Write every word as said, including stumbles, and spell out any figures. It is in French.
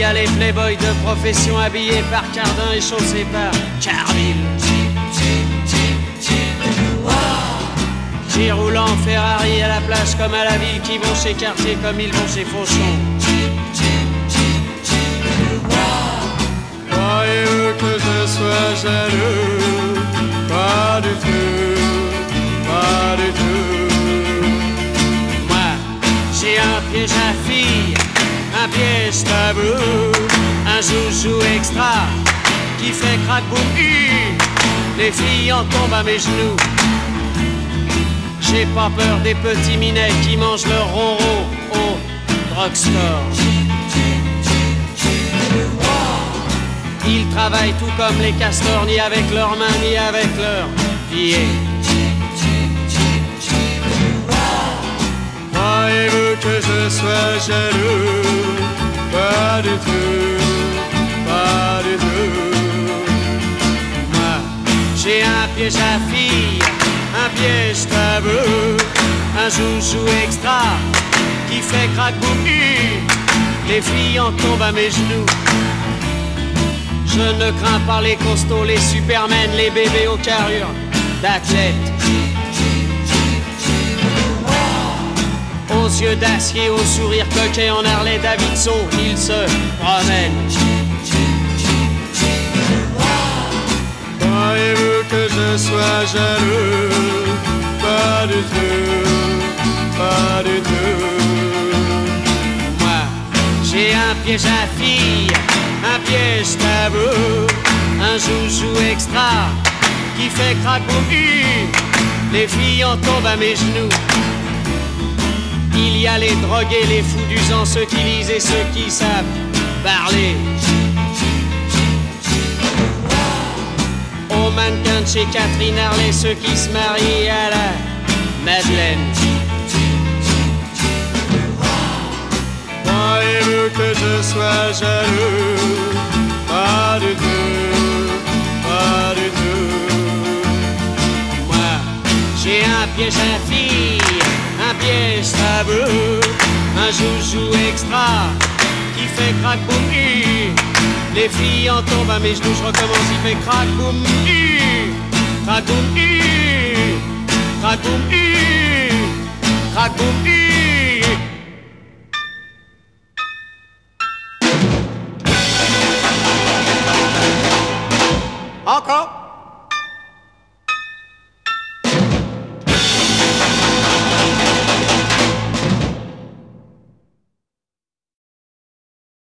a les playboys de profession habillés par Cardin et chaussés par Carville. Qui roulent en Ferrari à la plage comme à la ville, qui vont chez Cartier comme ils vont chez Fauchon. Croyez-vous que je sois jaloux? Pas du tout, pas du tout. Moi, j'ai un piège à fille, un piège tabou, un joujou extra qui fait crack boum hu. Les filles en tombent à mes genoux. J'ai pas peur des petits minets qui mangent leur ronron au drugstore. Ils travaillent tout comme les castors, ni avec leurs mains, ni avec leurs pieds. Croyez-vous que je sois jaloux? Pas du tout, pas du tout. Moi, j'ai un piège à filles, un piège tabou, un joujou extra qui fait crack boum hu. Les filles en tombent à mes genoux. Je ne crains pas les costauds, les supermen, les bébés aux carrures d'athlètes. Aux yeux d'acier, au sourire coquet en Harley Davidson, ils se promènent. Croyez-vous que je sois jaloux? Pas du tout, pas du tout. Moi, j'ai un piège à filles, un piège tabou, un joujou extra qui fait crack boum hu. Les filles en tombent à mes genoux. Il y a les drogués, les fous du sang, ceux qui lisent et ceux qui savent parler. Aux mannequins de chez Catherine Harley, ceux qui se marient à la Madeleine. Croyez-vous que je sois jaloux? Pas du tout, pas du tout. Moi, j'ai un piège à filles, un piège tabou, un joujou extra qui fait crack boum hu. Les filles en tombent à mes genoux, je recommence, il fait crack boum hu, crack boum hu, crack boum hu, crack boum hu.